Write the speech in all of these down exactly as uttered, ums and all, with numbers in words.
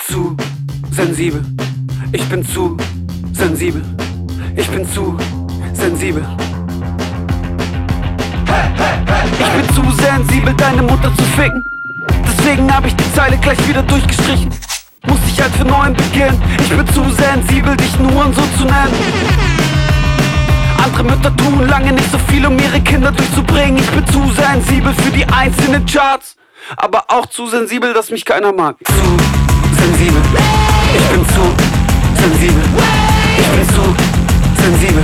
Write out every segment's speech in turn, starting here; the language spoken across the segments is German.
zu sensibel. Ich bin zu sensibel. Ich bin zu sensibel. Ich bin zu sensibel, deine Mutter zu ficken. Deswegen hab ich die Zeile gleich wieder durchgestrichen. Muss ich halt für neuen beginnen. Ich bin zu sensibel, dich nur so zu nennen. Andere Mütter tun lange nicht so viel, um ihre Kinder durchzubringen. Ich bin zu sensibel für die einzelnen Charts, aber auch zu sensibel, dass mich keiner mag. Zu sensibel. Ich bin zu sensibel. Ich bin zu sensibel.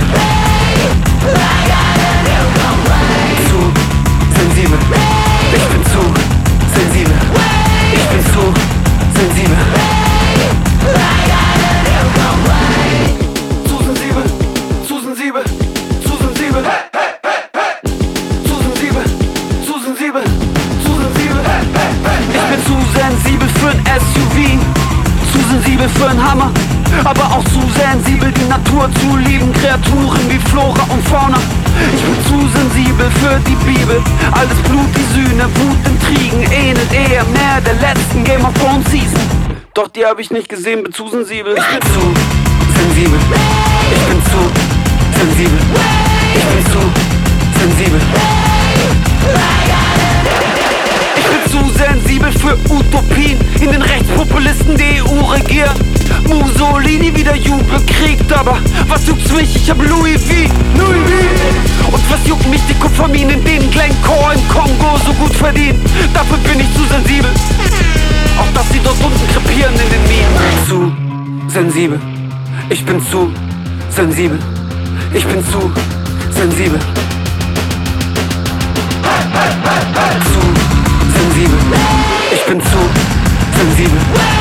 Zu sensibel. Ich bin zu sensibel. Ich bin zu sensibel. Zu sensibel. Zu sensibel. Zu sensibel. Zu sensibel. Zu sensibel. Zu sensibel. Ich bin zu sensibel für ein S U V. Zu sensibel für einen Hammer, aber auch zu sensibel, die Natur zu lieben. Kreaturen wie Flora und Fauna. Ich bin zu sensibel für die Bibel. Alles Blut, die Sühne, Wut, Intrigen ähnelt eher mehr der letzten Game of Thrones Season. Doch die hab ich nicht gesehen, bin zu sensibel. Ich bin zu sensibel. Ich bin zu sensibel. Ich bin zu sensibel. Ich bin zu sensibel für Utopien, in den Rechtspopulisten die E U regiert. Mussolini wieder Jubel kriegt, aber was juckt's mich, ich hab Louis V. Louis V. Und was juckt mich die Kupferminen, in denen Glencore im Kongo so gut verdient. Dafür bin ich zu sensibel, auch dass sie dort unten krepieren in den Minen. Zu sensibel. Ich bin zu sensibel. Ich bin zu sensibel. Zu sensibel. Ich bin zu sensibel.